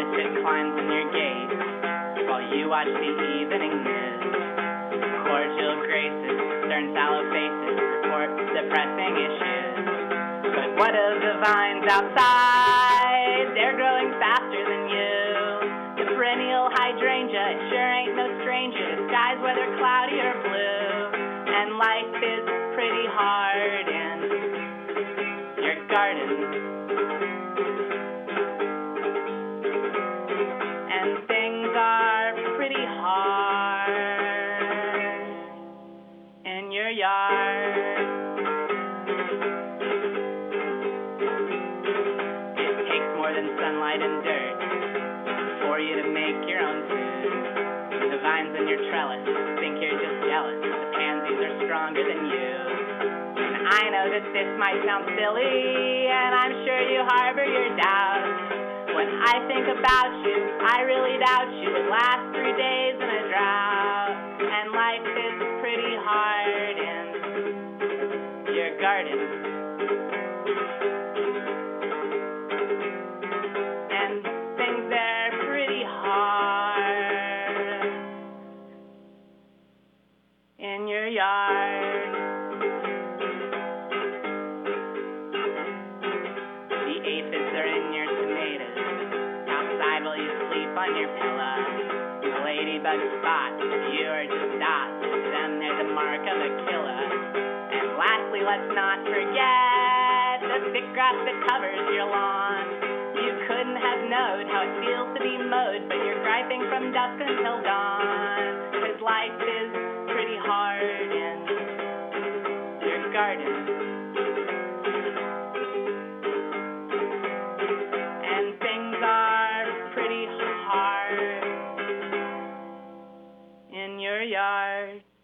that climbs in your gate while you watch the evening news. Cordial graces, stern sallow faces report depressing issues. But what of the vines outside? They're growing faster than you. The perennial hydrangea, it sure ain't no stranger to skies whether cloudy or blue. And life is pretty hard in your garden. And things are pretty hard in your yard. It takes more than sunlight and dirt for you to make your own food. The vines in your trellis think you're just jealous. The pansies are stronger than you. And I know that this might sound silly, and I'm sure you harbor your doubts. When I think about you, I really doubt you would last 3 days in a drought. And life is pretty hard in your garden. And things are pretty hard in your yard. The aphids are in your tomatoes. Outside while you sleep on your pillow. The ladybug spots, you are just dots. To them they're the mark of a killer. And lastly, let's not forget the thick grass that covers your lawn. You couldn't have known how it feels to be mowed, but you're griping from dusk until dawn. 'Cause life is pretty hard in your garden. And things are pretty hard in your yard.